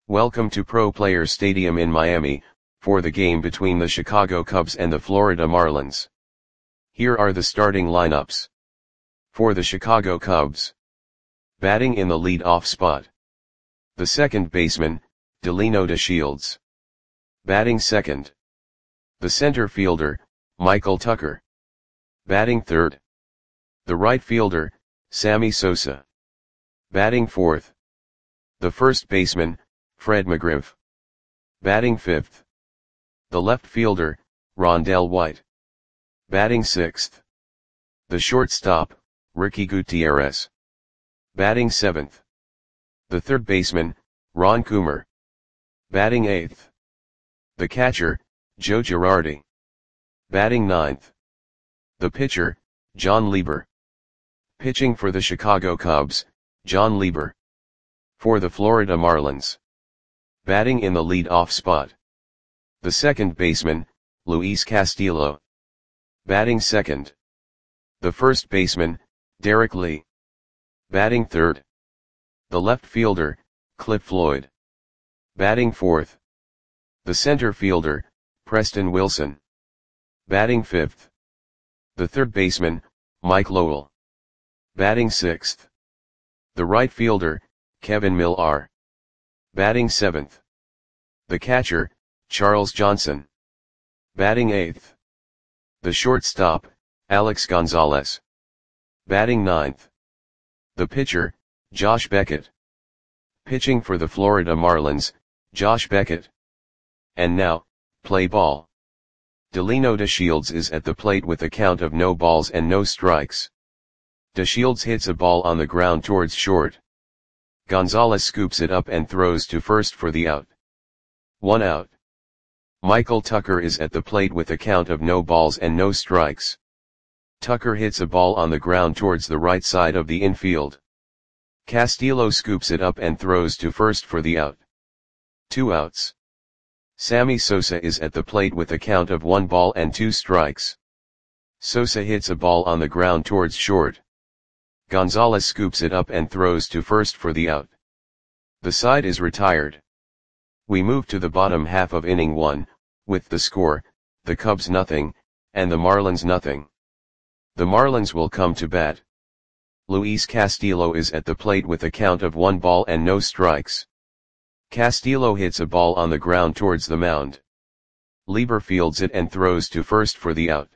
Welcome to Pro Players Stadium in Miami, for the game between the Chicago Cubs and the Florida Marlins. Here are the starting lineups. For the Chicago Cubs. Batting in the lead-off spot. The second baseman, Delino DeShields. Batting second. The center fielder, Michael Tucker. Batting third. The right fielder, Sammy Sosa. Batting fourth. The first baseman, Fred McGriff. Batting fifth. The left fielder, Rondell White. Batting sixth. The shortstop, Ricky Gutierrez. Batting seventh. The third baseman, Ron Coomer. Batting eighth. The catcher, Joe Girardi. Batting ninth. The pitcher, John Lieber. Pitching for the Chicago Cubs, John Lieber. For the Florida Marlins. Batting in the lead-off spot. The second baseman, Luis Castillo. Batting second. The first baseman, Derek Lee. Batting third. The left fielder, Cliff Floyd. Batting fourth. The center fielder, Preston Wilson. Batting fifth. The third baseman, Mike Lowell. Batting sixth. The right fielder, Kevin Millar. Batting seventh. The catcher, Charles Johnson. Batting eighth. The shortstop, Alex Gonzalez. Batting ninth. The pitcher, Josh Beckett. Pitching for the Florida Marlins, Josh Beckett. And now, play ball. Delino DeShields is at the plate with a count of no balls and no strikes. DeShields hits a ball on the ground towards short. Gonzalez scoops it up and throws to first for the out. 1 out. Michael Tucker is at the plate with a count of no balls and no strikes. Tucker hits a ball on the ground towards the right side of the infield. Castillo scoops it up and throws to first for the out. 2 outs. Sammy Sosa is at the plate with a count of 1 ball and 2 strikes. Sosa hits a ball on the ground towards short. Gonzalez scoops it up and throws to first for the out. The side is retired. We move to the bottom half of inning 1, with the score, the Cubs nothing, and the Marlins nothing. The Marlins will come to bat. Luis Castillo is at the plate with a count of 1 ball and no strikes. Castillo hits a ball on the ground towards the mound. Lieber fields it and throws to first for the out.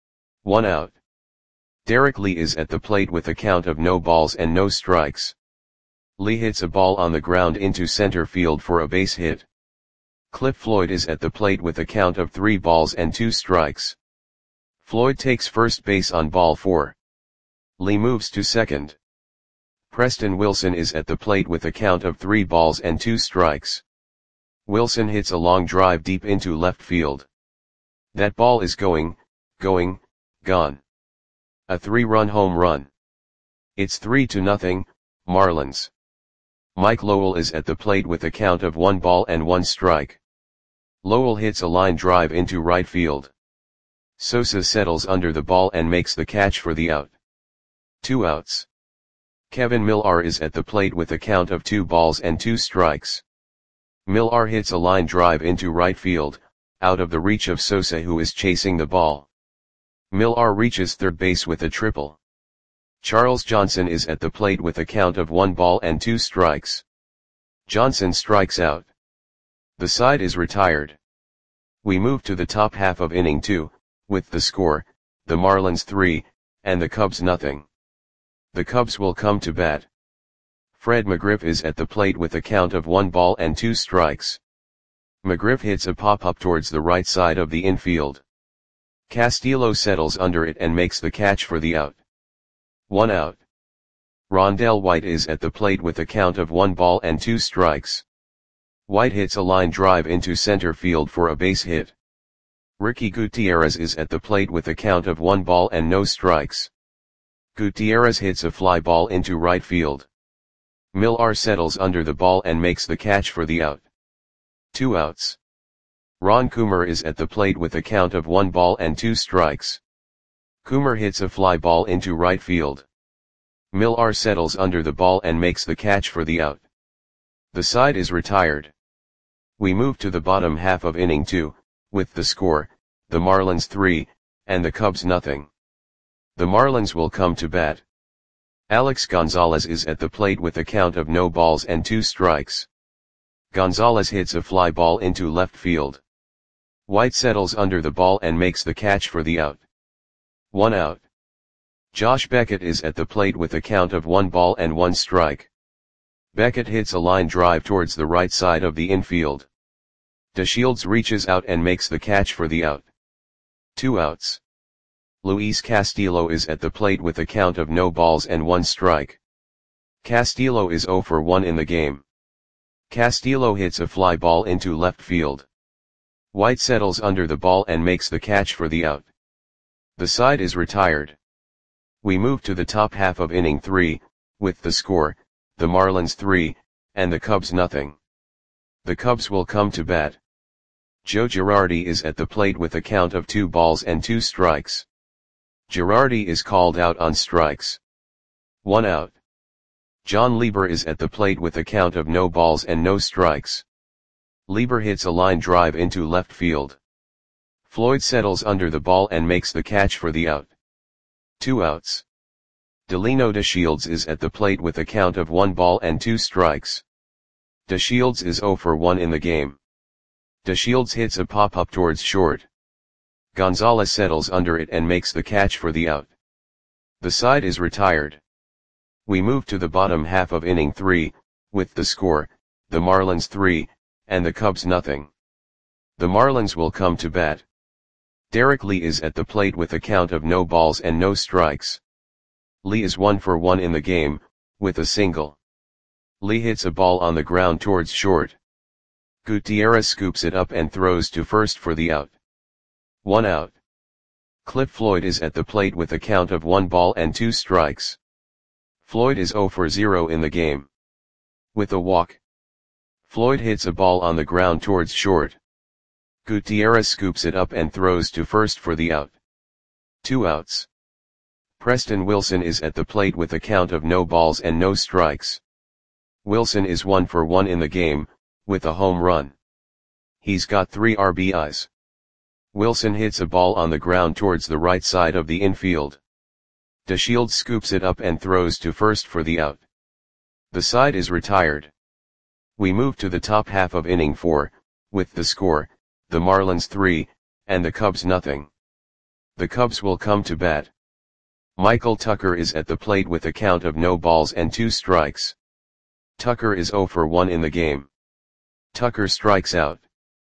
1 out. Derek Lee is at the plate with a count of no balls and no strikes. Lee hits a ball on the ground into center field for a base hit. Cliff Floyd is at the plate with a count of 3 balls and 2 strikes. Floyd takes first base on ball 4. Lee moves to second. Preston Wilson is at the plate with a count of 3 balls and 2 strikes. Wilson hits a long drive deep into left field. That ball is gone. A 3-run home run. It's 3-0, Marlins. Mike Lowell is at the plate with a count of 1 ball and 1 strike. Lowell hits a line drive into right field. Sosa settles under the ball and makes the catch for the out. 2 outs. Kevin Millar is at the plate with a count of 2 balls and 2 strikes. Millar hits a line drive into right field, out of the reach of Sosa who is chasing the ball. Millar reaches third base with a triple. Charles Johnson is at the plate with a count of 1 ball and 2 strikes. Johnson strikes out. The side is retired. We move to the top half of inning 2, with the score, the Marlins 3, and the Cubs nothing. The Cubs will come to bat. Fred McGriff is at the plate with a count of 1 ball and 2 strikes. McGriff hits a pop-up towards the right side of the infield. Castillo settles under it and makes the catch for the out. 1 out. Rondell White is at the plate with a count of 1 ball and 2 strikes. White hits a line drive into center field for a base hit. Ricky Gutierrez is at the plate with a count of 1 ball and no strikes. Gutierrez hits a fly ball into right field. Millar settles under the ball and makes the catch for the out. 2 outs. Ron Coomer is at the plate with a count of 1 ball and 2 strikes. Coomer hits a fly ball into right field. Millar settles under the ball and makes the catch for the out. The side is retired. We move to the bottom half of inning 2, with the score, the Marlins 3, and the Cubs nothing. The Marlins will come to bat. Alex Gonzalez is at the plate with a count of no balls and 2 strikes. Gonzalez hits a fly ball into left field. White settles under the ball and makes the catch for the out. 1 out. Josh Beckett is at the plate with a count of 1 ball and 1 strike. Beckett hits a line drive towards the right side of the infield. DeShields reaches out and makes the catch for the out. 2 outs. Luis Castillo is at the plate with a count of no balls and 1 strike. Castillo is 0 for 1 in the game. Castillo hits a fly ball into left field. White settles under the ball and makes the catch for the out. The side is retired. We move to the top half of inning 3, with the score, the Marlins 3, and the Cubs nothing. The Cubs will come to bat. Joe Girardi is at the plate with a count of 2 balls and 2 strikes. Girardi is called out on strikes. 1 out. John Lieber is at the plate with a count of no balls and no strikes. Lieber hits a line drive into left field. Floyd settles under the ball and makes the catch for the out. 2 outs. Delino DeShields is at the plate with a count of 1 ball and 2 strikes. DeShields is 0 for 1 in the game. DeShields hits a pop-up towards short. Gonzalez settles under it and makes the catch for the out. The side is retired. We move to the bottom half of inning 3, with the score, the Marlins 3, and the Cubs nothing. The Marlins will come to bat. Derek Lee is at the plate with a count of no balls and no strikes. Lee is 1 for 1 in the game, with a single. Lee hits a ball on the ground towards short. Gutierrez scoops it up and throws to first for the out. 1 out. Cliff Floyd is at the plate with a count of 1 ball and 2 strikes. Floyd is 0 for 0 in the game. With a walk. Floyd hits a ball on the ground towards short. Gutierrez scoops it up and throws to first for the out. 2 outs. Preston Wilson is at the plate with a count of no balls and no strikes. Wilson is 1 for 1 in the game, with a home run. He's got 3 RBIs. Wilson hits a ball on the ground towards the right side of the infield. DeShields scoops it up and throws to first for the out. The side is retired. We move to the top half of inning 4, with the score, the Marlins 3, and the Cubs nothing. The Cubs will come to bat. Michael Tucker is at the plate with a count of no balls and 2 strikes. Tucker is 0 for 1 in the game. Tucker strikes out.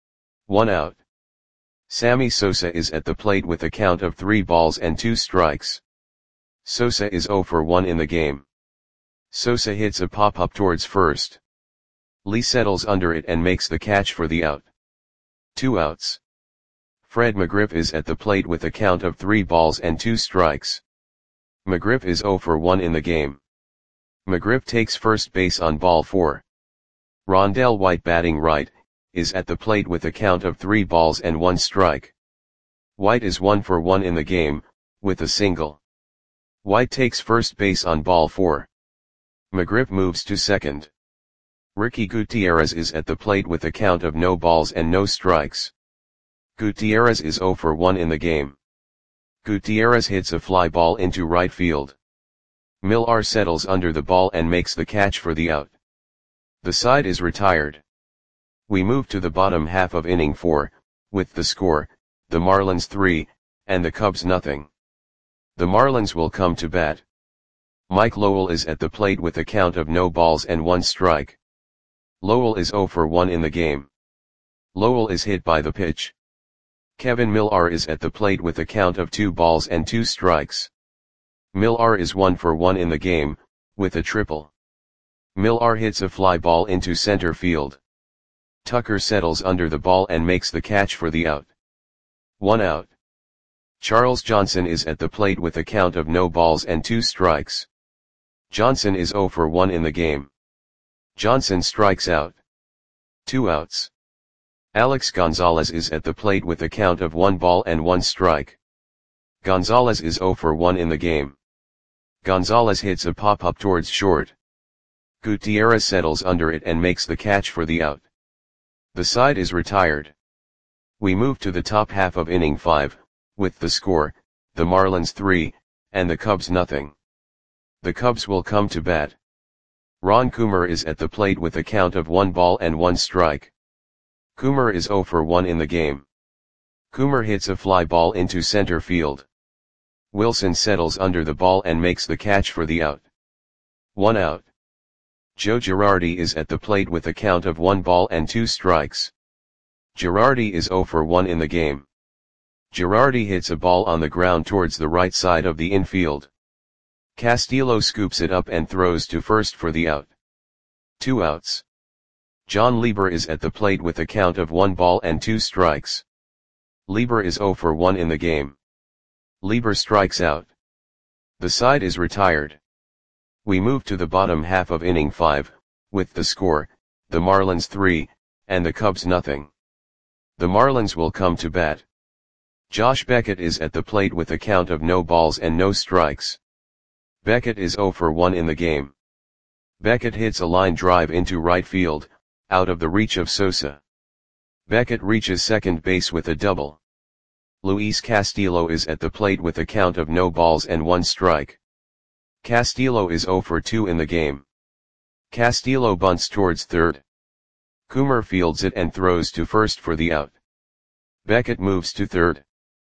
1 out. Sammy Sosa is at the plate with a count of 3 balls and 2 strikes. Sosa is 0 for 1 in the game. Sosa hits a pop-up towards first. Lee settles under it and makes the catch for the out. 2 outs. Fred McGriff is at the plate with a count of 3 balls and 2 strikes. McGriff is 0 for 1 in the game. McGriff takes first base on ball 4. Rondell White, batting right, is at the plate with a count of 3 balls and 1 strike. White is 1 for 1 in the game, with a single. White takes first base on ball 4. McGriff moves to second. Ricky Gutierrez is at the plate with a count of no balls and no strikes. Gutierrez is 0 for 1 in the game. Gutierrez hits a fly ball into right field. Millar settles under the ball and makes the catch for the out. The side is retired. We move to the bottom half of inning 4, with the score, the Marlins 3, and the Cubs nothing. The Marlins will come to bat. Mike Lowell is at the plate with a count of no balls and 1 strike. Lowell is 0 for 1 in the game. Lowell is hit by the pitch. Kevin Millar is at the plate with a count of 2 balls and 2 strikes. Millar is 1 for 1 in the game, with a triple. Millar hits a fly ball into center field. Tucker settles under the ball and makes the catch for the out. 1 out. Charles Johnson is at the plate with a count of no balls and 2 strikes. Johnson is 0 for 1 in the game. Johnson strikes out. 2 outs. Alex Gonzalez is at the plate with a count of 1 ball and 1 strike. Gonzalez is 0 for 1 in the game. Gonzalez hits a pop-up towards short. Gutierrez settles under it and makes the catch for the out. The side is retired. We move to the top half of inning 5, with the score, the Marlins 3, and the Cubs nothing. The Cubs will come to bat. Ron Coomer is at the plate with a count of 1 ball and 1 strike. Coomer is 0 for 1 in the game. Coomer hits a fly ball into center field. Wilson settles under the ball and makes the catch for the out. 1 out. Joe Girardi is at the plate with a count of 1 ball and 2 strikes. Girardi is 0 for 1 in the game. Girardi hits a ball on the ground towards the right side of the infield. Castillo scoops it up and throws to first for the out. 2 outs. John Lieber is at the plate with a count of 1 ball and 2 strikes. Lieber is 0 for 1 in the game. Lieber strikes out. The side is retired. We move to the bottom half of inning 5, with the score, the Marlins 3, and the Cubs nothing. The Marlins will come to bat. Josh Beckett is at the plate with a count of no balls and no strikes. Beckett is 0 for 1 in the game. Beckett hits a line drive into right field, out of the reach of Sosa. Beckett reaches second base with a double. Luis Castillo is at the plate with a count of no balls and 1 strike. Castillo is 0 for 2 in the game. Castillo bunts towards third. Coomer fields it and throws to first for the out. Beckett moves to third.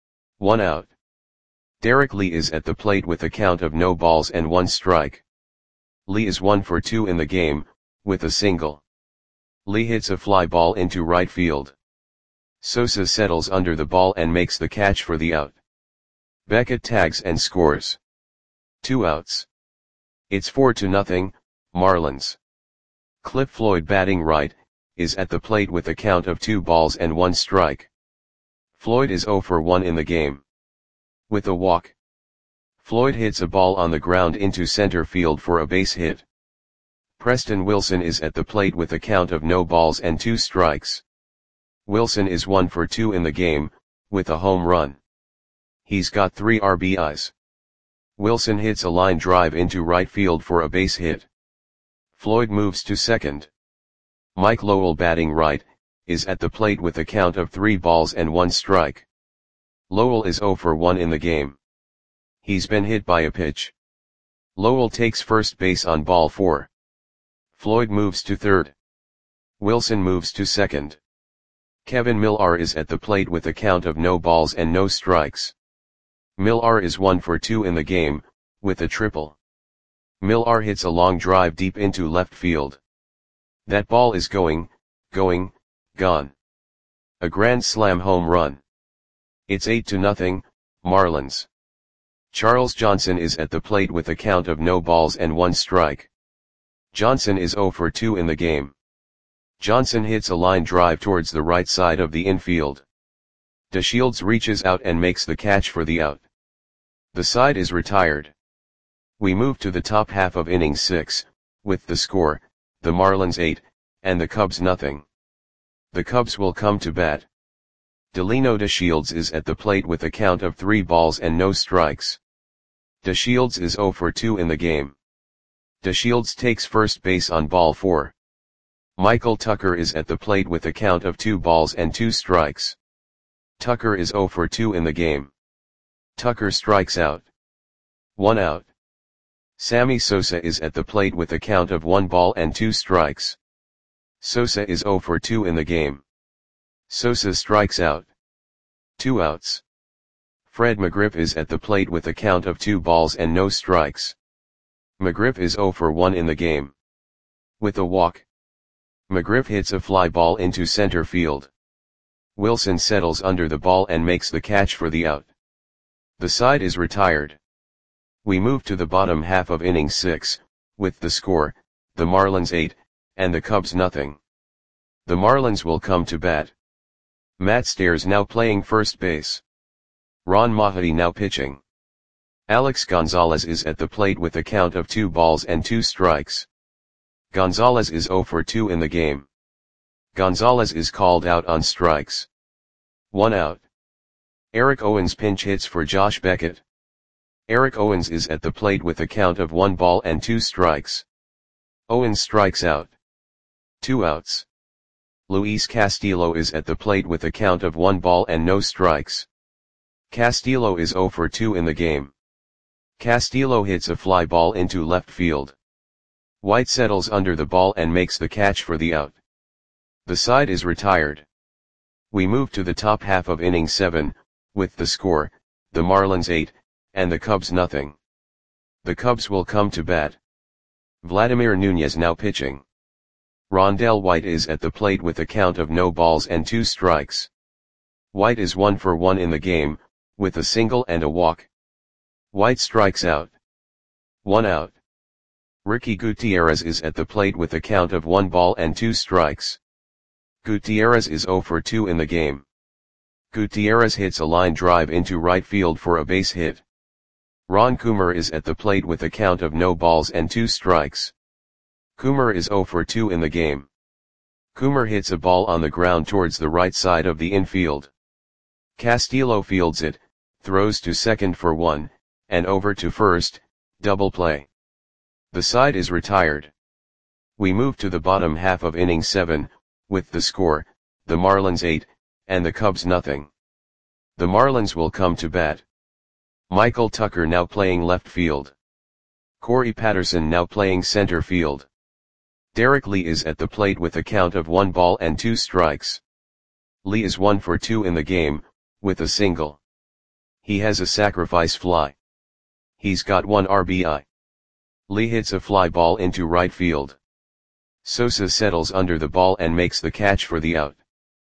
1 out. Derek Lee is at the plate with a count of no balls and 1 strike. Lee is 1 for 2 in the game, with a single. Lee hits a fly ball into right field. Sosa settles under the ball and makes the catch for the out. Beckett tags and scores. 2 outs. It's 4-0, Marlins. Cliff Floyd, batting right, is at the plate with a count of 2 balls and 1 strike. Floyd is 0 for 1 in the game. With a walk. Floyd hits a ball on the ground into center field for a base hit. Preston Wilson is at the plate with a count of no balls and 2 strikes. Wilson is 1 for 2 in the game, with a home run. He's got 3 RBIs. Wilson hits a line drive into right field for a base hit. Floyd moves to second. Mike Lowell, batting right, is at the plate with a count of 3 balls and 1 strike. Lowell is 0 for 1 in the game. He's been hit by a pitch. Lowell takes first base on ball 4. Floyd moves to third. Wilson moves to second. Kevin Millar is at the plate with a count of no balls and no strikes. Millar is 1 for 2 in the game, with a triple. Millar hits a long drive deep into left field. That ball is gone. A grand slam home run. It's 8-0, Marlins. Charles Johnson is at the plate with a count of no balls and 1 strike. Johnson is 0 for 2 in the game. Johnson hits a line drive towards the right side of the infield. DeShields reaches out and makes the catch for the out. The side is retired. We move to the top half of inning 6, with the score, the Marlins 8, and the Cubs nothing. The Cubs will come to bat. Delino DeShields is at the plate with a count of 3 balls and no strikes. DeShields is 0 for 2 in the game. DeShields takes first base on ball 4. Michael Tucker is at the plate with a count of 2 balls and 2 strikes. Tucker is 0 for 2 in the game. Tucker strikes out. 1 out. Sammy Sosa is at the plate with a count of 1 ball and 2 strikes. Sosa is 0 for 2 in the game. Sosa strikes out. 2 outs. Fred McGriff is at the plate with a count of 2 balls and no strikes. McGriff is 0 for 1 in the game. With a walk. McGriff hits a fly ball into center field. Wilson settles under the ball and makes the catch for the out. The side is retired. We move to the bottom half of inning 6, with the score, the Marlins 8, and the Cubs nothing. The Marlins will come to bat. Matt Stairs now playing first base. Ron Mahadi now pitching. Alex Gonzalez is at the plate with a count of 2 balls and 2 strikes. Gonzalez is 0 for 2 in the game. Gonzalez is called out on strikes. 1 out. Eric Owens pinch hits for Josh Beckett. Eric Owens is at the plate with a count of 1 ball and 2 strikes. Owens strikes out. 2 outs. Luis Castillo is at the plate with a count of 1 ball and no strikes. Castillo is 0 for 2 in the game. Castillo hits a fly ball into left field. White settles under the ball and makes the catch for the out. The side is retired. We move to the top half of inning 7, with the score, the Marlins 8, and the Cubs nothing. The Cubs will come to bat. Vladimir Nunez now pitching. Rondell White is at the plate with a count of no balls and 2 strikes. White is 1 for 1 in the game, with a single and a walk. White strikes out. 1 out. Ricky Gutierrez is at the plate with a count of 1 ball and 2 strikes. Gutierrez is 0 for 2 in the game. Gutierrez hits a line drive into right field for a base hit. Ron Coomer is at the plate with a count of no balls and 2 strikes. Coomer is 0 for 2 in the game. Coomer hits a ball on the ground towards the right side of the infield. Castillo fields it, throws to second for 1, and over to first, double play. The side is retired. We move to the bottom half of inning 7, with the score, the Marlins 8, and the Cubs nothing. The Marlins will come to bat. Michael Tucker now playing left field. Corey Patterson now playing center field. Derek Lee is at the plate with a count of 1 ball and 2 strikes. Lee is 1 for 2 in the game, with a single. He has a sacrifice fly. He's got 1 RBI. Lee hits a fly ball into right field. Sosa settles under the ball and makes the catch for the out.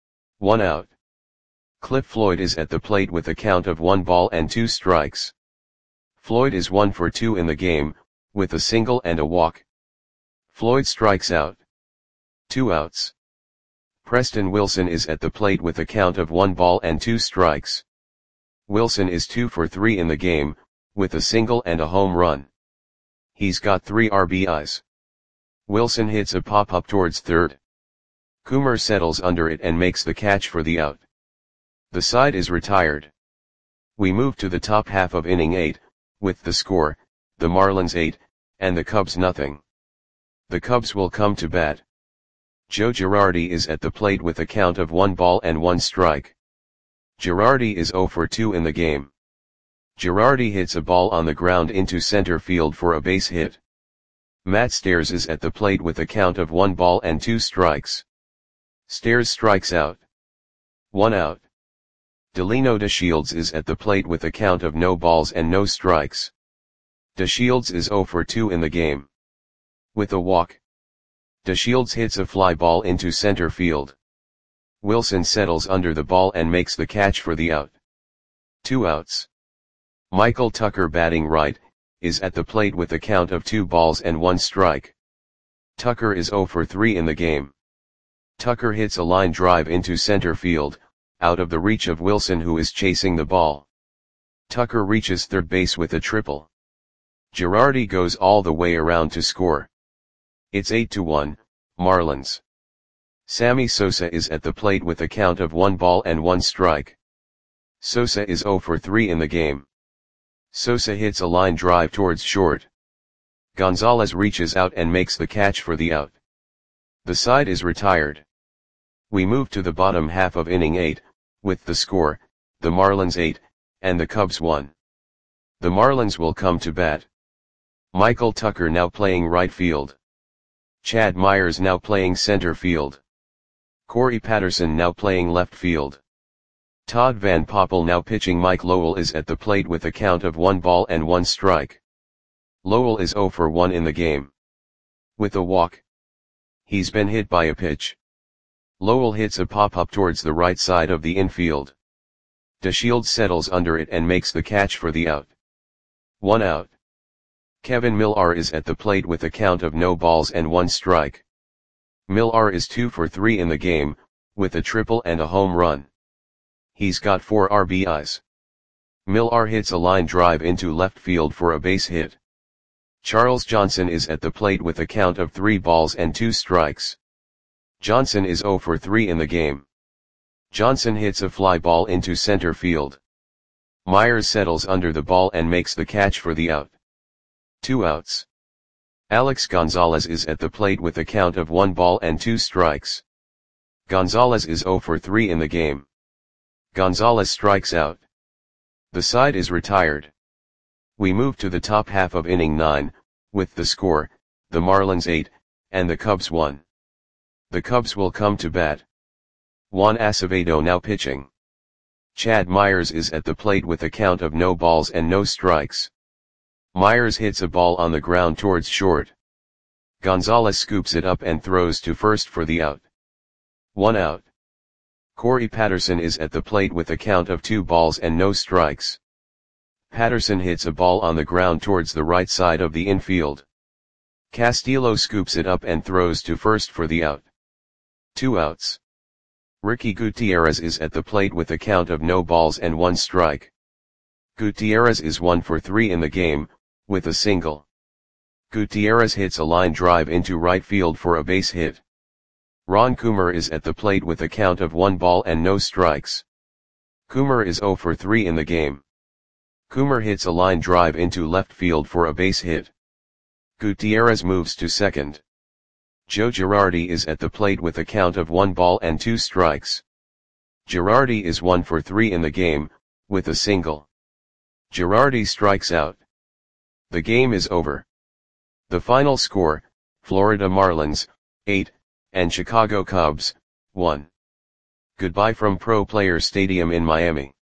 1 out. Cliff Floyd is at the plate with a count of 1 ball and 2 strikes. Floyd is 1 for 2 in the game, with a single and a walk. Floyd strikes out. 2 outs. Preston Wilson is at the plate with a count of 1 ball and 2 strikes. Wilson is 2 for 3 in the game, with a single and a home run. He's got 3 RBIs. Wilson hits a pop-up towards third. Coomer settles under it and makes the catch for the out. The side is retired. We move to the top half of inning 8, with the score, the Marlins 8, and the Cubs nothing. The Cubs will come to bat. Joe Girardi is at the plate with a count of 1 ball and 1 strike. Girardi is 0 for 2 in the game. Girardi hits a ball on the ground into center field for a base hit. Matt Stairs is at the plate with a count of 1 ball and 2 strikes. Stairs strikes out. 1 out. Delino DeShields is at the plate with a count of no balls and no strikes. DeShields is 0 for 2 in the game. With a walk. DeShields hits a fly ball into center field. Wilson settles under the ball and makes the catch for the out. 2 outs. Michael Tucker batting right, is at the plate with a count of 2 balls and 1 strike. Tucker is 0 for 3 in the game. Tucker hits a line drive into center field, out of the reach of Wilson who is chasing the ball. Tucker reaches third base with a triple. Girardi goes all the way around to score. It's 8-1, Marlins. Sammy Sosa is at the plate with a count of 1 ball and 1 strike. Sosa is 0 for 3 in the game. Sosa hits a line drive towards short. Gonzalez reaches out and makes the catch for the out. The side is retired. We move to the bottom half of inning 8, with the score, the Marlins 8, and the Cubs 1. The Marlins will come to bat. Michael Tucker now playing right field. Chad Myers now playing center field. Corey Patterson now playing left field. Todd Van Poppel now pitching. Mike Lowell is at the plate with a count of 1 ball and 1 strike. Lowell is 0 for 1 in the game. With a walk. He's been hit by a pitch. Lowell hits a pop-up towards the right side of the infield. DeShields settles under it and makes the catch for the out. 1 out. Kevin Millar is at the plate with a count of no balls and 1 strike. Millar is 2 for 3 in the game, with a triple and a home run. He's got 4 RBIs. Millar hits a line drive into left field for a base hit. Charles Johnson is at the plate with a count of 3 balls and 2 strikes. Johnson is 0 for 3 in the game. Johnson hits a fly ball into center field. Myers settles under the ball and makes the catch for the out. 2 outs. Alex Gonzalez is at the plate with a count of 1 ball and 2 strikes. Gonzalez is 0 for 3 in the game. Gonzalez strikes out. The side is retired. We move to the top half of inning 9, with the score, the Marlins 8, and the Cubs 1. The Cubs will come to bat. Juan Acevedo now pitching. Chad Myers is at the plate with a count of no balls and no strikes. Myers hits a ball on the ground towards short. Gonzalez scoops it up and throws to first for the out. 1 out. Corey Patterson is at the plate with a count of 2 balls and no strikes. Patterson hits a ball on the ground towards the right side of the infield. Castillo scoops it up and throws to first for the out. 2 outs. Ricky Gutierrez is at the plate with a count of no balls and 1 strike. Gutierrez is 1 for 3 in the game, with a single. Gutierrez hits a line drive into right field for a base hit. Ron Coomer is at the plate with a count of 1 ball and no strikes. Coomer is 0 for 3 in the game. Coomer hits a line drive into left field for a base hit. Gutierrez moves to second. Joe Girardi is at the plate with a count of 1 ball and 2 strikes. Girardi is 1 for 3 in the game, with a single. Girardi strikes out. The game is over. The final score, Florida Marlins, 8, and Chicago Cubs, 1. Goodbye from Pro Players Stadium in Miami.